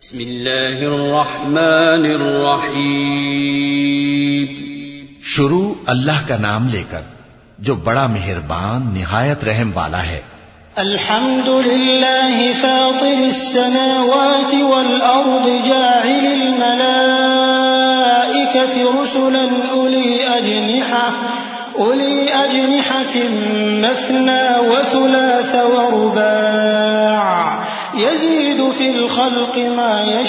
बिस्मिल्लाहिर्रहमानिर्रहीम। शुरू अल्लाह का नाम लेकर जो बड़ा मेहरबान निहायत रहम वाला है। अल्हम्दुलिल्लाहि फातिरिस समावाति वल अर्दि जाइलिल मलाइकति रुसुलन उली अजनिहतिन मथना व थुलाथ व रुबा' यज़ीदु फिल खल्क़ि मा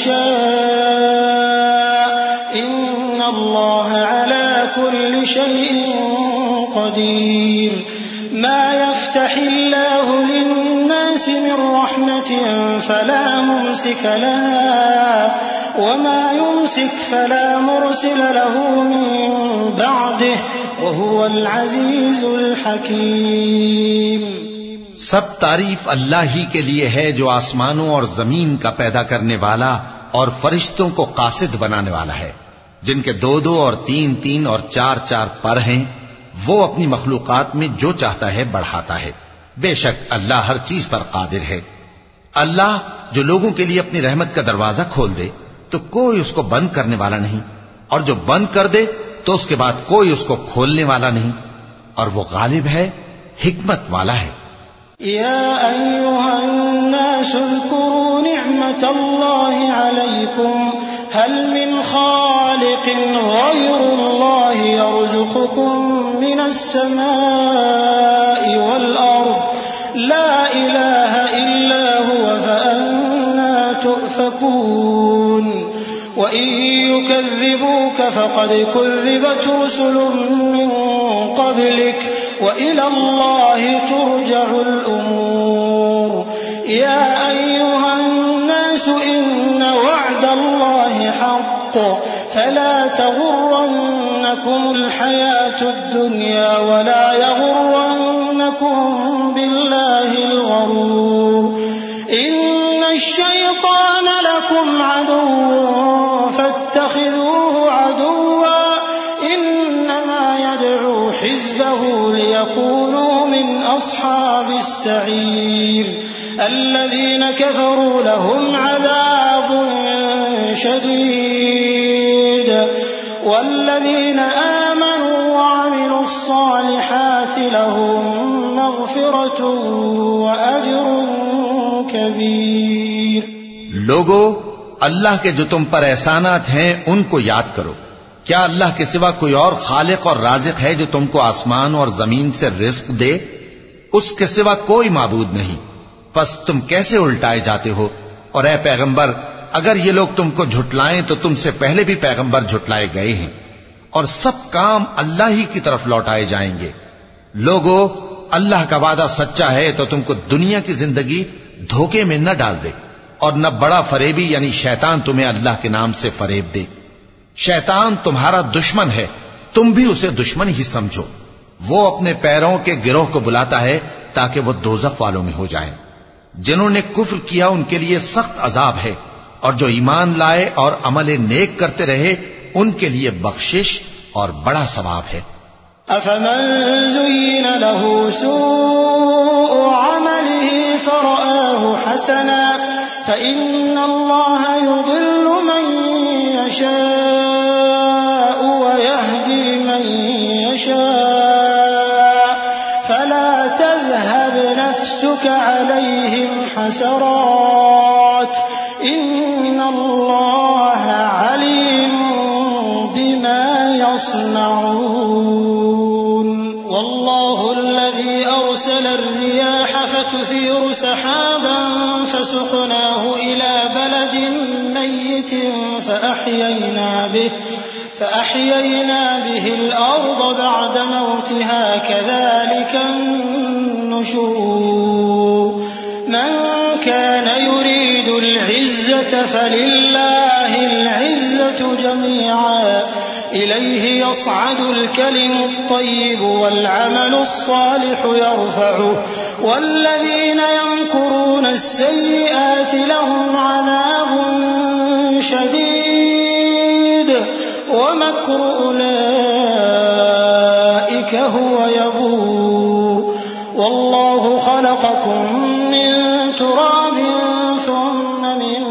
यशा' इन्नल्लाह अला कुल्लि शैइन क़दीर। मा यफ्तहिल्लाहु लिन्नासि मिन रहमतिन फला मुमसिक लहा व मा युमसिक फला मुरसिल लहु मिन बअदिहि व हुवल अज़ीज़ुल हकीम। सब तारीफ अल्लाह ही के लिए है जो आसमानों और जमीन का पैदा करने वाला और फरिश्तों को कासिद बनाने वाला है, जिनके 2-2 और 3-3 और 4-4 पर हैं। वो अपनी मखलूकात में जो चाहता है बढ़ाता है। बेशक अल्लाह हर चीज पर कादिर है। अल्लाह जो लोगों के लिए अपनी रहमत का दरवाजा खोल दे तो कोई उसको बंद करने वाला नहीं, और जो बंद कर दे तो उसके बाद कोई उसको खोलने वाला नहीं, और वो गालिब है, हिकमत वाला है। या अय्युहन्नास उज़्कुरू निअमतल्लाहि अलैकुम हल मिन खालिकिन गैरुल्लाहि यर्ज़ुक़ुकुम मिनस समाइ वल अर्ज़ ला इलाहा इल्ला हुवा फअन्ना तु'फ़कून। व इन युकज़्ज़िबूक फक़द कुज़्ज़िबत रुसुलुम मिन क़ब्लिक व इलल्लाहि तुरजअुल उमूर। या अय्युहन्नास इन्न वअदल्लाहि हक़्क़ फला तग़ुर्रन्नकुमुल हयातुद दुनिया वला यग़ुर्रन्नकुम बिल्लाहिल गरूर। इन्नश शैतान लकुम अदुव्वुन फत्तखिज़ूहु अदुव्वा इन्नमा यद'ू हिज़्बहु लियकूनू मिन अस्हाबिस सईर। الذين كفروا لهم عذاب شديد والذين آمنوا وعملوا الصالحات لهم مغفرة وأجر كبير। लोगो, अल्लाह के जो तुम पर एहसानात हैं उनको याद करो। क्या अल्लाह के सिवा कोई और खालिक और राज़िक है जो तुमको आसमान और जमीन से रिज़्क़ दे? उसके सिवा कोई माबूद नहीं। बस तुम कैसे उल्टाए जाते हो? और ए पैगंबर, अगर ये लोग तुमको झुटलाएं तो तुमसे पहले भी पैगंबर झुटलाए गए हैं, और सब काम अल्लाह ही की तरफ लौटाए जाएंगे। लोगो, अल्लाह का वादा सच्चा है तो तुमको दुनिया की जिंदगी धोखे में न डाल दे, और न बड़ा फरेबी यानी शैतान तुम्हें अल्लाह के नाम से फरेब दे। शैतान तुम्हारा दुश्मन है, तुम भी उसे दुश्मन ही समझो। वो अपने पैरों के गिरोह को बुलाता है ताकि वो दोज़ख वालों में हो जाएं। जिन्होंने कुफ्र किया उनके लिए सख्त अजाब है, और जो ईमान लाए और अमल नेक करते रहे उनके लिए बख्शिश और बड़ा सवाब है। अफमन ज़ुय्यिन लहू सूअु अमलिही फरआहु हसना फ़इन्नल्लाह युदिल्लु मन यशाअु व यहदी मन यशाअ फला तज़हब नफ्सुक अलैहिम हसरात इन्नल्लाह अलीमुन बिमा यस्नऊन। वल्लाहु अल्लज़ी अरसला अर्रियाह फतुसीरु सहाबन फसुक़नाहु इला बलदिन मय्यितिन فأحيينا به الأرض بعد موتها كذلك النشور। من كان يريد العزة فلله العزة جميعا إليه يصعد الكلم الطيب والعمل الصالح يرفعه والذين يمكرون السيئات لهم عذاب شديد ومكر أولئك هو يبور। والله خلقكم من تراب ثم من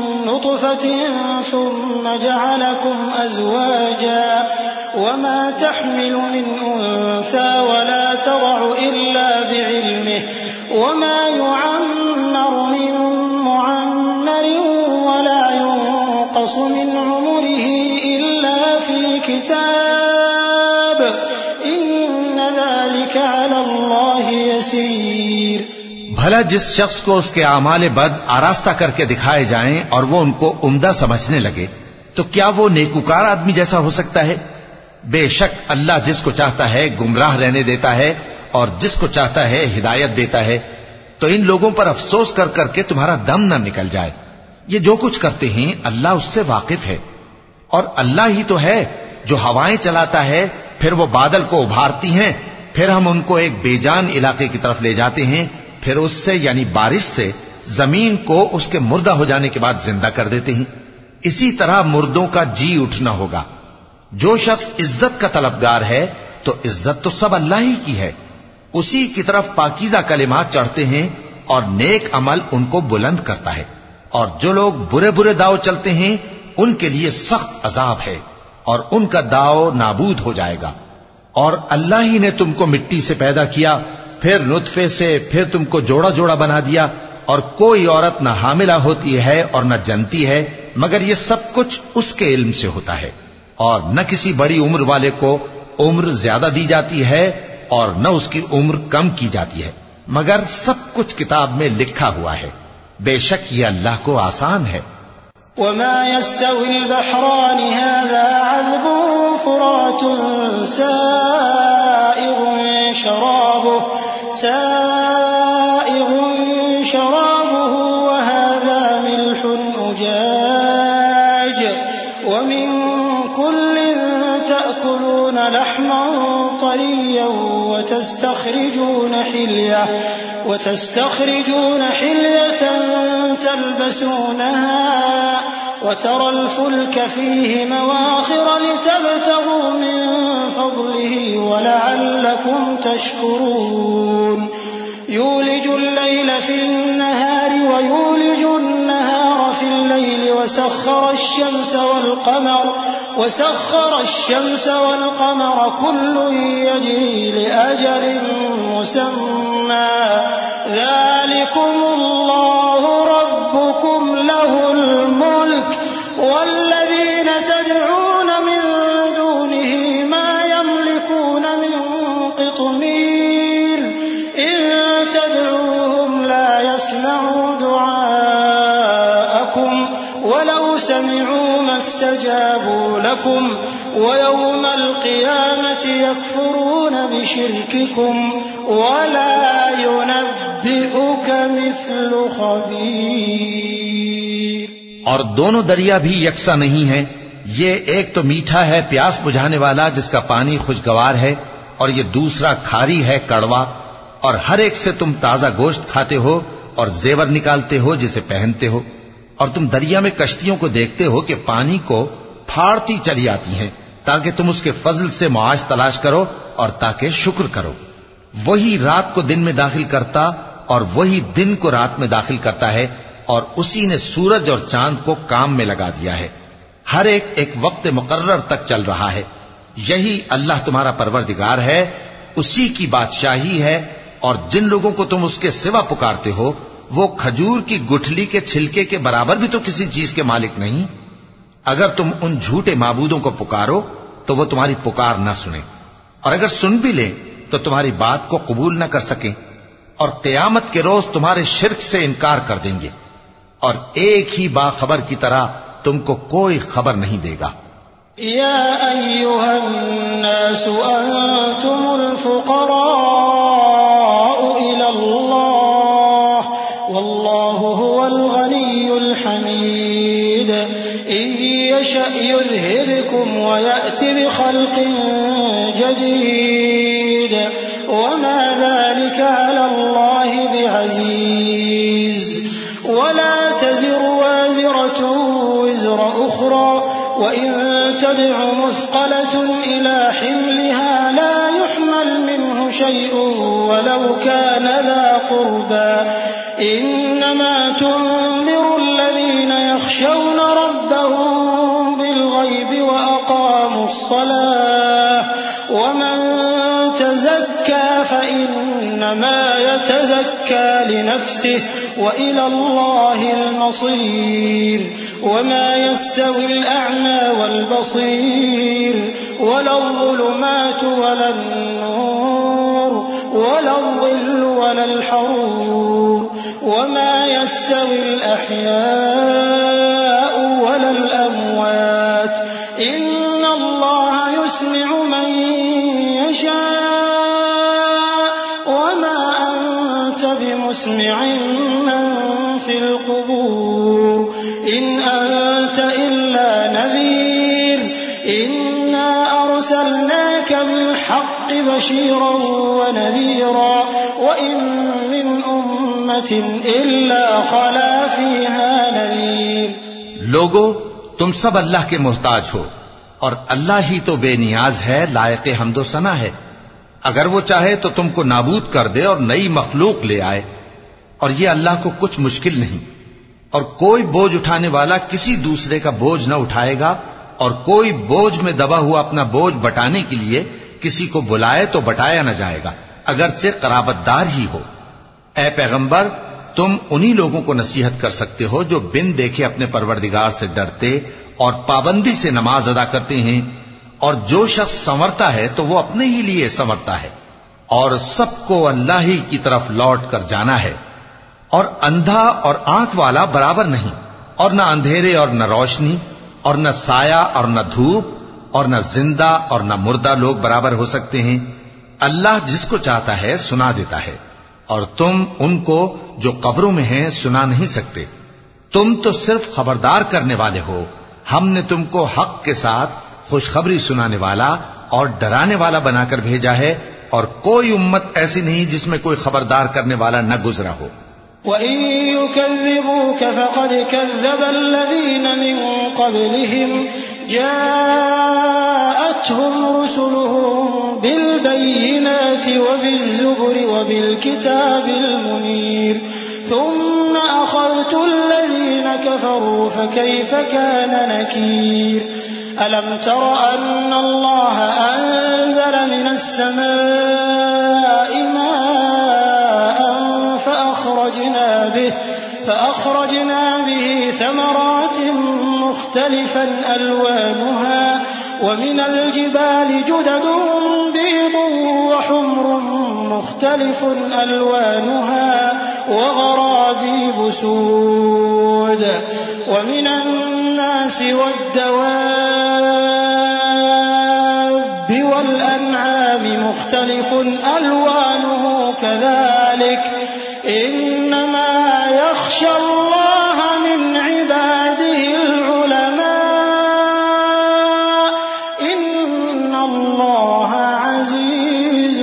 नुत्फ़तिन सुम्मा जअलकुम अज़वाजा वमा तहमिलु मिन उन्सा वला तज़उ इल्ला बिइल्मिहि वमा युअम्मरु मिन मुअम्मरिन वला युनक़सु मिन उमरिहि इल्ला फी किताब इन्न ज़ालिका अला अल्लाहि यसीर। भला जिस शख्स को उसके आमाले बद आरास्ता करके दिखाए जाएं और वो उनको उम्दा समझने लगे, तो क्या वो नेकूकार आदमी जैसा हो सकता है? बेशक अल्लाह जिसको चाहता है गुमराह रहने देता है और जिसको चाहता है हिदायत देता है। तो इन लोगों पर अफसोस कर करके तुम्हारा दम न निकल जाए। ये जो कुछ करते हैं अल्लाह उससे वाकिफ है। और अल्लाह ही तो है जो हवाएं चलाता है, फिर वो बादल को उभारती हैं, फिर हम उनको एक बेजान इलाके की तरफ ले जाते हैं, फिर उससे यानी बारिश से जमीन को उसके मुर्दा हो जाने के बाद जिंदा कर देते हैं। इसी तरह मुर्दों का जी उठना होगा। जो शख्स इज्जत का तलबगार है तो इज्जत तो सब अल्लाह ही की है। उसी की तरफ पाकीज़ा कलिमात चढ़ते हैं और नेक अमल उनको बुलंद करता है। और जो लोग बुरे बुरे दाव चलते हैं उनके लिए सख्त अजाब है और उनका दाव नाबूद हो जाएगा। और अल्लाह ही ने तुमको मिट्टी से पैदा किया, फिर नुत्फे से, फिर तुमको जोड़ा जोड़ा बना दिया। और कोई औरत न हामिला होती है और न जनती है, मगर ये सब कुछ उसके इल्म से होता है। और न किसी बड़ी उम्र वाले को उम्र ज्यादा दी जाती है और न उसकी उम्र कम की जाती है, मगर सब कुछ किताब में लिखा हुआ है। बेशक ये अल्लाह को आसान है। वमा यस्तविल बहरानि हाज़ा अज़बुन फुरातुन साइगुन शराबुहु व हाज़ा मिल्हुन उजाज व मिन कुल्लिन तअकुलून लहमन तरिय्यन व तस्तखरिजून हिल्यतन तल्बसूनहा وترى الفلك فيه مواخر لتبتغوا من فضله ولعلكم تشكرون يولج الليل في النهار ويولج النهار في الليل وسخر الشمس والقمر كل يجري لأجل مسمى ذلكم الله ربكم له الملك والذين تدعون من دونه ما يملكون من قطمير إن تدعوهم لا يسمعوا دعاءكم ولو سمعوا ما استجابوا لكم ويوم القيامة يكفرون بشرككم ولا ينبئك مثل خبير। और दोनों दरिया भी यकसा नहीं है। ये एक तो मीठा है प्यास बुझाने वाला जिसका पानी खुशगवार है, और ये दूसरा खारी है कड़वा। और हर एक से तुम ताजा गोश्त खाते हो और जेवर निकालते हो जिसे पहनते हो। और तुम दरिया में कश्तियों को देखते हो कि पानी को फाड़ती चली आती हैं, ताकि तुम उसके फजल से मुआश तलाश करो और ताकि शुक्र करो। वही रात को दिन में दाखिल करता और वही दिन को रात में दाखिल करता है, और उसी ने सूरज और चांद को काम में लगा दिया है। हर एक वक्त मुकर्रर तक चल रहा है। यही अल्लाह तुम्हारा परवरदिगार है, उसी की बादशाही है। और जिन लोगों को तुम उसके सिवा पुकारते हो वो खजूर की गुठली के छिलके के बराबर भी तो किसी चीज के मालिक नहीं। अगर तुम उन झूठे माबूदों को पुकारो तो वो तुम्हारी पुकार न सुने, और अगर सुन भी ले तो तुम्हारी बात को कबूल न कर सके, और क़यामत के रोज तुम्हारे शिर्क से इनकार कर देंगे। और एक ही बाखबर की तरह तुमको कोई खबर नहीं देगा। या अय्युहन्नासु अंतुमुल फुक़राउ इलल्लाह वल्लाहु हुवल गनियुल हमीद इन यशअ युज़हिबकुम व यअति बिखल्क़िन जदीद वमा ज़ालिका अलल्लाहि बिअज़ीज़ वला तज़िरु वाज़िरतुन विज़रा उख़रा وإن تدع مثقلة إلى حملها لا يحمل منه شيء ولو كان ذا قربى إنما تنذر الذين يخشون ربهم بالغيب وأقاموا الصلاة ومن تزكى فإنما يتزكى لنفسه وإلى الله المصير وما يستوي الأعمى والبصير ولا الظلمات ولا النور ولا الظل ولا الحرور وما يستوي الأحياء ولا الأموات إن الله يسمع من يشاء وما أنت بمسمع من في القبور إن أنت إلا نذير إنا أرسلناك بالحق بشيرا ونذيرا وإن من أمة إلا خلا فيها نذير लोगो तुम सब अल्लाह के मोहताज हो और अल्लाह ही तो बेनियाज है, लायक हम्दो सना है। अगर वो चाहे तो तुमको नाबूद कर दे और नई मखलूक ले आए, और ये अल्लाह को कुछ मुश्किल नहीं। और कोई बोझ उठाने वाला किसी दूसरे का बोझ न उठाएगा, और कोई बोझ में दबा हुआ अपना बोझ बटाने के लिए किसी को बुलाए तो बटाया न जाएगा, अगरचे कराबतदार ही हो। ऐ पैगंबर, तुम उन्हीं लोगों को नसीहत कर सकते हो जो बिन देखे अपने परवरदिगार से डरते और पाबंदी से नमाज अदा करते हैं, और जो शख्स संवरता है तो वो अपने ही लिए संवरता है, और सबको अल्लाह ही की तरफ लौट कर जाना है। और अंधा और आंख वाला बराबर नहीं, और न अंधेरे और न रोशनी, और न साया और न धूप, और न जिंदा और न मुर्दा लोग बराबर हो सकते हैं। अल्लाह जिसको चाहता है सुना देता है, और तुम उनको जो कब्रों में हैं सुना नहीं सकते। तुम तो सिर्फ खबरदार करने वाले हो। हमने तुमको हक के साथ खुशखबरी सुनाने वाला और डराने वाला बनाकर भेजा है, और कोई उम्मत ऐसी नहीं जिसमें कोई खबरदार करने वाला न गुजरा हो। وَإِن يُكَذِّبُوكَ فَقَدْ كَذَّبَ الَّذِينَ مِن قَبْلِهِمْ جَاءَتْهُمْ رُسُلُهُم بِالْبَيِّنَاتِ وَبِالزُّبُرِ وَبِالْكِتَابِ الْمُنِيرِ ثُمَّ أَخَذْتُ الَّذِينَ كَفَرُوا فَكَيْفَ كَانَ نَكِيرِ أَلَمْ تَرَ أَنَّ اللَّهَ أَنزَلَ مِنَ السَّمَاءِ مَاءً فأخرجنا به ثمرات مختلفا ألوانها ومن الجبال جدد بيض وحمر مختلف ألوانها وغرابيب سود ومن الناس والدواب والأنعام مختلف ألوانه كذلك إنما يخشى الله من عباده العلماء إن الله عزيز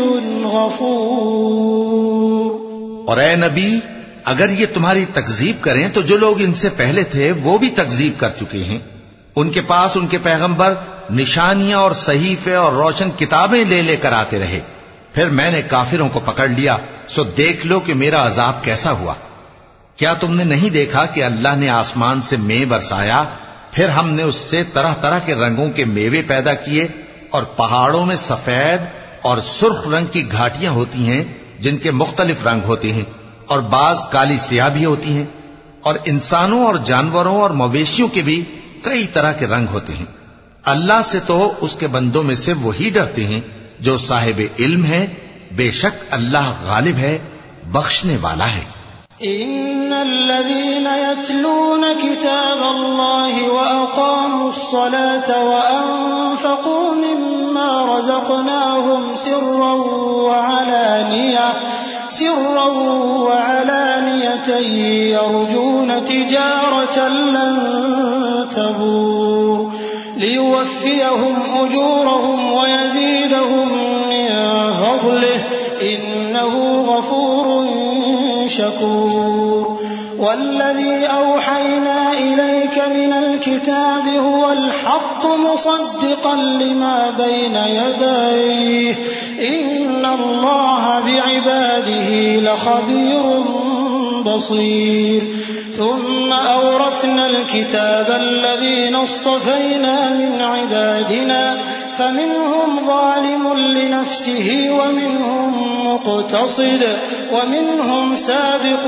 غفور। और ए नबी, अगर ये तुम्हारी तकजीब करें तो जो लोग इनसे पहले थे वो भी तकजीब कर चुके हैं। उनके पास उनके पैगंबर निशानियां और सहीफे और रोशन किताबें ले लेकर आते रहे। फिर मैंने काफिरों को पकड़ लिया, सो देख लो कि मेरा अजाब कैसा हुआ। क्या तुमने नहीं देखा कि अल्लाह ने आसमान से मेंह बरसाया, फिर हमने उससे तरह तरह के रंगों के मेवे पैदा किए, और पहाड़ों में सफेद और सुर्ख रंग की घाटियां होती हैं जिनके मुख्तलिफ रंग होते हैं, और बाज काली स्याह भी होती हैं, और इंसानों और जानवरों और मवेशियों के भी कई तरह के रंग होते हैं। अल्लाह से तो उसके बंदों में से वही डरते हैं जो साहिब इल्म है। बेशक अल्लाह गालिब है, बख्शने वाला है। इन्नल्लज़ीन यतलून किताबल्लाहि व अक़ामुस्सलात व अनफ़क़ू मिम्मा रज़क़नाहुम सिर्रन व अलानियतन यरजून तिजारतन लन तबूर लियुवफ़्फ़ियहुम उजूरहुम व यज़ीदहुम मिन फ़ज़लिहि इन्नहु गफ़ूरुन शकूर। वल्लज़ी औहैना इलैका मिनल किताबि हुवल हक़्क़ु मुसद्दिक़न लिमा बैना यदैहि इन्नल्लाहा बिइबादिही लख़बीरुन बसीर ثم أورثنا الكتاب الذين اصطفينا من عبادنا فمنهم ظالم لنفسه ومنهم مقتصد ومنهم سابق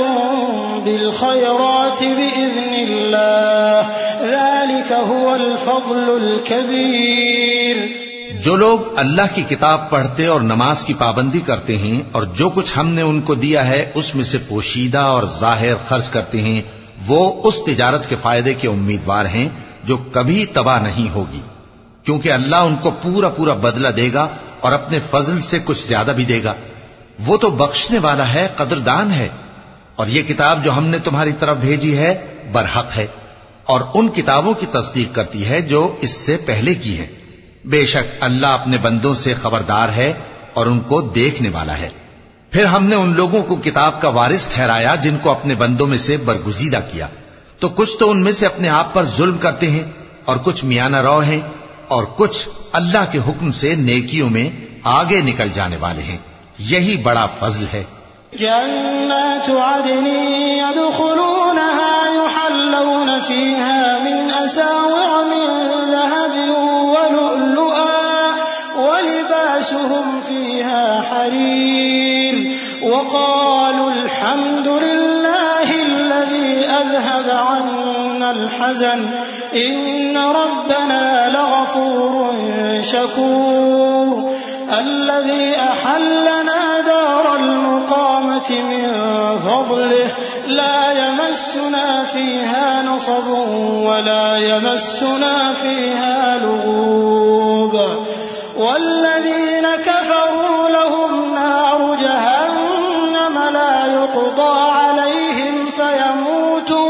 بالخيرات بإذن الله ذلك هو الفضل الكبير। जो लोग अल्लाह की किताब पढ़ते और नमाज की पाबंदी करते हैं और जो कुछ हमने उनको दिया है उसमें से पोशीदा और जाहिर खर्च करते हैं, वो उस तिजारत के फायदे के उम्मीदवार हैं जो कभी तबाह नहीं होगी, क्योंकि अल्लाह उनको पूरा पूरा बदला देगा और अपने फजल से कुछ ज्यादा भी देगा। वो तो बख्शने वाला है, कदरदान है। और ये किताब जो हमने तुम्हारी तरफ भेजी है बरहक है और उन किताबों की तस्दीक करती है जो इससे पहले की है। बेशक अल्लाह अपने बंदों से खबरदार है और उनको देखने वाला है। फिर हमने उन लोगों को किताब का वारिस ठहराया जिनको अपने बंदों में से बरगुजीदा किया, तो कुछ तो उनमें से अपने आप पर जुल्म करते हैं और कुछ मियाना रौ हैं और कुछ अल्लाह के हुक्म से नेकियों में आगे निकल जाने वाले हैं। यही बड़ा फजल है। जन्नतु अदनि यदखुलूनहा युहल्लून फीहा मिन असाविर मिन ज़हबिन व लुअलुआ व लिबासुहुम फीहा हरीर व क़ालू अल्हम्दुलिल्लाहि अल्लज़ी अज़हब अन्नल हज़न इन्न रब्बना लग़फूरुन शकूर अल्लज़ी अहल्लना दारल मुक़ामति मिन फ़ज़लिहि ला यमस्सुना फ़ीहा नसबुन व ला यमस्सुना फ़ीहा लुग़ूब वल्लज़ीन कफ़रू लहुम नारु जहन्नम ला युक़दा अलैहिम फ़यमूतू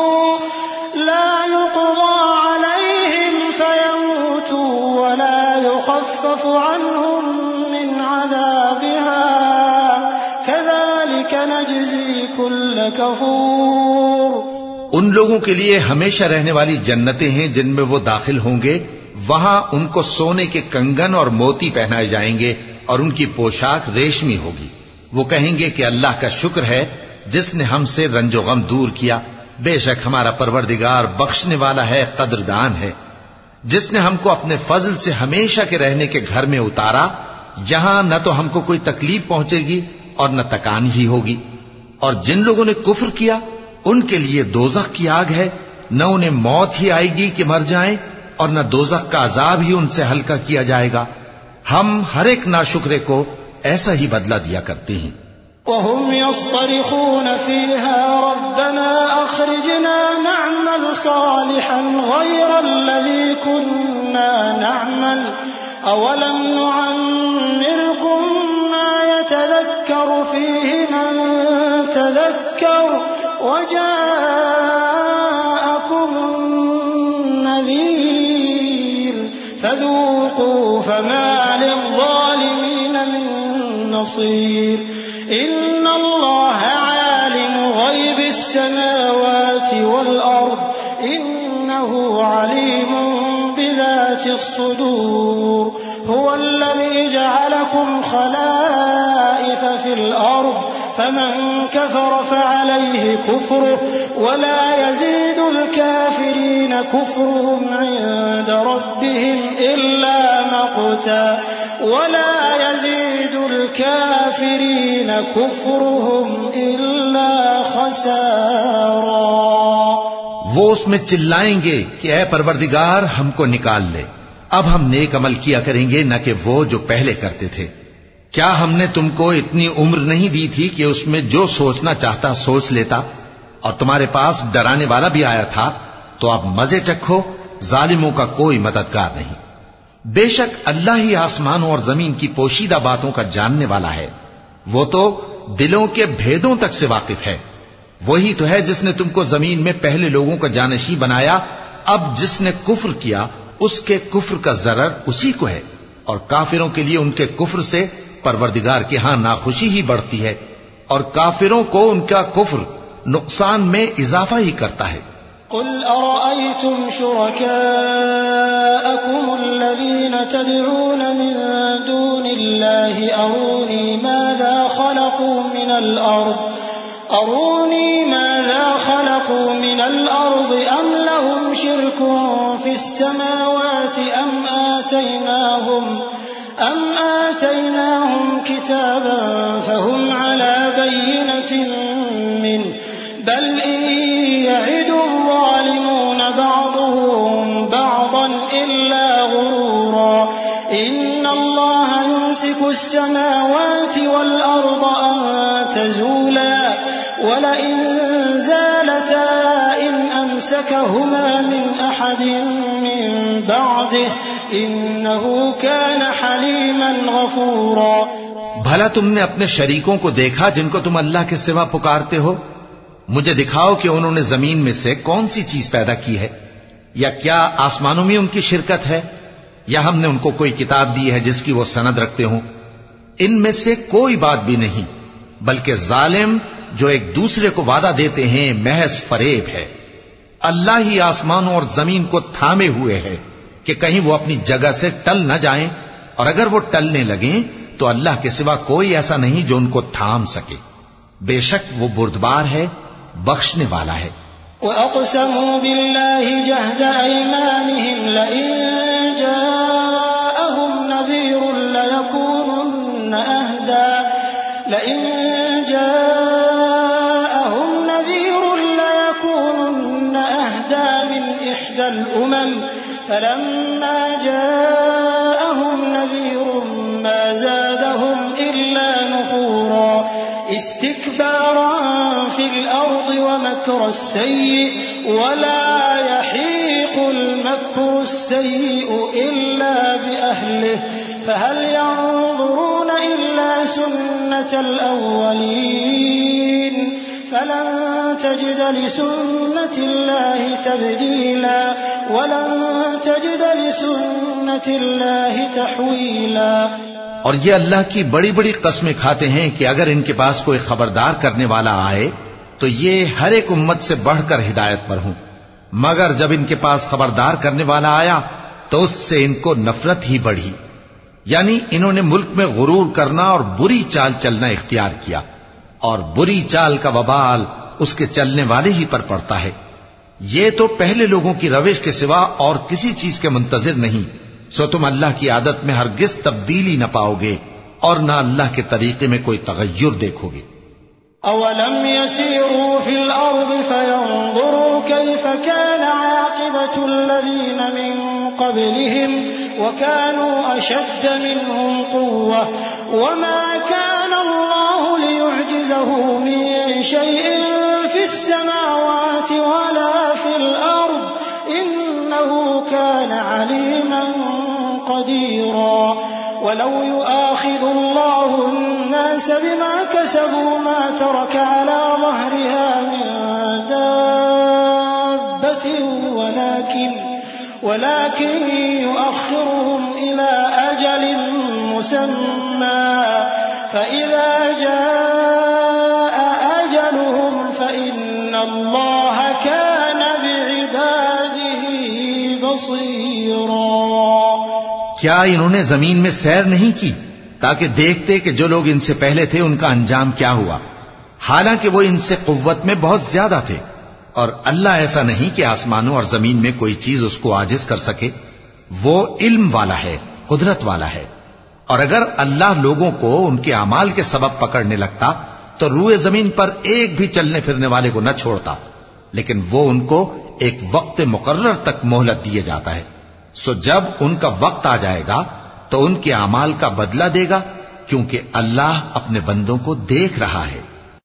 व ला युख़फ़फ़ु अन्हुम मिन अज़ाबिहा कज़ालिक नजज़ी कुल्ल कफ़ूर। उन लोगों के लिए हमेशा रहने वाली जन्नतें हैं जिनमें वो दाखिल होंगे। वहां उनको सोने के कंगन और मोती पहनाए जाएंगे और उनकी पोशाक रेशमी होगी। वो कहेंगे कि अल्लाह का शुक्र है जिसने हमसे रंजो गम दूर किया। बेशक हमारा परवरदिगार बख्शने वाला है, कदरदान है। जिसने हमको अपने फजल से हमेशा के रहने के घर में उतारा, यहां न तो हमको कोई तकलीफ पहुंचेगी और न तकान ही होगी। और जिन लोगों ने कुफ्र किया उनके लिए दोजख की आग है, न उन्हें मौत ही आएगी कि मर जाएं और न दोजख का अजाब ही उनसे हल्का किया जाएगा। हम हर एक नाशुक्रे को ऐसा ही बदला दिया करते हैं। वहुम यस्तरिखून फीहा रब्बना अखरिजना नअमल सालिहन गैरल्लज़ी कुन्ना नअमल अवलम नुअम्मिरकुम मा यतज़क्करु फीहि मन तज़क्कर वजाअकुमुन नज़ीर फज़ूक़ू फमा लिज़्ज़ालिमीन मिन नसीर इन्नल्लाह आलिमु ग़ैबिस समावाति वल अर्द इन्नहु अलीमुन बिज़ातिस सुदूर हुवल्लज़ी जअलकुम खलाइफ़ फिल अर्द फमन कफ़र फ़अलैहि कुफ़्रुहु वला यज़ीदुल काफ़िरीन कुफ़्रुहुम इन्द रब्बिहिम इल्ला मक़ता वला यज़ीदुल काफ़िरीन कुफ़्रुहुम इल्ला ख़सारा। वो उसमें चिल्लाएंगे कि ऐ परवरदिगार हमको निकाल ले, अब हम नेक अमल किया करेंगे न कि वो जो पहले करते थे। क्या हमने तुमको इतनी उम्र नहीं दी थी कि उसमें जो सोचना चाहता सोच लेता, और तुम्हारे पास डराने वाला भी आया था? तो अब मजे चखो, जालिमों का कोई मददगार नहीं। बेशक अल्लाह ही आसमानों और जमीन की पोशीदा बातों का जानने वाला है। वो तो दिलों के भेदों तक से वाकिफ है। वही तो है जिसने तुमको जमीन में पहले लोगों का जानशी बनाया। अब जिसने कुफ्र किया उसके कुफ्र का जरर उसी को है, और काफिरों के लिए उनके कुफ्र से परवरदिगार के यहां नाखुशी ही बढ़ती है, और काफिरों को उनका कुफ्र नुकसान में इजाफा ही करता है। कुल अरअयतुम शुरकाअकुम अल्लज़ीना तदऊन मिन दूनिल्लाहि अरूनी माज़ा खलक़ू मिनल अर्द अम लहुम शिरकुन फिस समावाति अम आतैनाहुम किताबन फहुम अला बय्यिनतिन मिन्हु बल इन यइदु ज़ालिमून बअदुहुम बअदन इल्ला गुरूरा इन्नल्लाह युमसिकु अस्समावाति वल अर्द अन तज़ूला वलइन ज़ालता इन अमसकहुमा मिन अहदिन मिन बअदिहि इन्नहु कान हलीमन गफूरा। भला तुमने अपने शरीकों को देखा जिनको तुम अल्लाह के सिवा पुकारते हो? मुझे दिखाओ कि उन्होंने जमीन में से कौन सी चीज पैदा की है, या क्या आसमानों में उनकी शिरकत है, या हमने उनको कोई किताब दी है जिसकी वो सनद रखते हो? इनमें से कोई बात भी नहीं, बल्कि जालिम जो एक दूसरे को वादा देते हैं महज फरेब है। अल्लाह ही आसमानों और जमीन को थामे हुए है कि कहीं वो अपनी जगह से टल न जाएं, और अगर वो टलने लगें तो अल्लाह के सिवा कोई ऐसा नहीं जो उनको थाम सके। बेशक वो बुर्दबार है, बख्शने वाला है। वअक़समू बिल्लाहि जहद अयमानिहिम लइन जाअहुम नज़ीरुन लयकूनुन्न अहदा मिन इह्दल उमम फलम्मा जाअहुम नज़ीरुन मा ज़ादहुम इल्ला नुफूरा इस्तिकबारन फिल अर्दि वमक्र अस्सय्यि वला यहीक़ुल मक्रू अस्सय्यिउ इल्ला बिअहलिहि फहल यंज़ुरून इल्ला सुन्नतल अव्वलीन फलन तजिद लिसुन्नतिल्लाहि तब्दीला वलन तजिद लिसुन्नतिल्लाहि तहवीला। और ये अल्लाह की बड़ी बड़ी कस्में खाते हैं कि अगर इनके पास कोई खबरदार करने वाला आए तो ये हर एक उम्मत से बढ़कर हिदायत पर हों, मगर जब इनके पास खबरदार करने वाला आया तो उससे इनको नफरत ही बढ़ी। यानी इन्होंने मुल्क में गुरूर करना और बुरी चाल चलना इख्तियार किया, और बुरी चाल का वबाल उसके चलने वाले ही पर पड़ता है। ये तो पहले लोगों की रविश के सिवा और किसी चीज के मुंतजिर नहीं, सो तुम अल्लाह की आदत में हरगिज तब्दीली न पाओगे और न अल्लाह के तरीके में कोई तगय्युर देखोगे। अवलम यसीरू फिल अर्दि फयंज़ुरू कैफ़ कान आक़िबतुल लज़ीना मिन क़ब्लिहिम वकानू अशद्द मिनहुम क़ुव्वह वमा कान अल्लाहु लियुअजिज़हु मिन शैइन फिस समावाति वला फिल अर्द इन्नहु कान अलीमन क़दीरा। वलौ युआख़िज़ु अल्लाहु अन्नास बिमा कसबू मा तरक अला ज़हरिहा मिन दाब्बतिन वलाकिन युअख़्खिरुहुम इला अजलिन मुसम्मा फ़इज़ा जाअ अजलुहुम फ़इन्न अल्लाह कान बिइबादिही बसीरा। क्या इन्होंने जमीन में सैर नहीं की ताकि देखते कि जो लोग इनसे पहले थे उनका अंजाम क्या हुआ, हालांकि वो इनसे कुव्वत में बहुत ज्यादा थे। और अल्लाह ऐसा नहीं कि आसमानों और जमीन में कोई चीज उसको आजिज कर सके, वो इल्म वाला है, कुदरत वाला है। और अगर अल्लाह लोगों को उनके अमाल के सबब पकड़ने लगता तो रूए जमीन पर एक भी चलने फिरने वाले को न छोड़ता, लेकिन वो उनको एक वक्त मुकर्रर तक मोहलत दिए जाता है। सो जब उनका वक्त आ जाएगा तो उनके अमाल का बदला देगा, क्योंकि अल्लाह अपने बंदों को देख रहा है।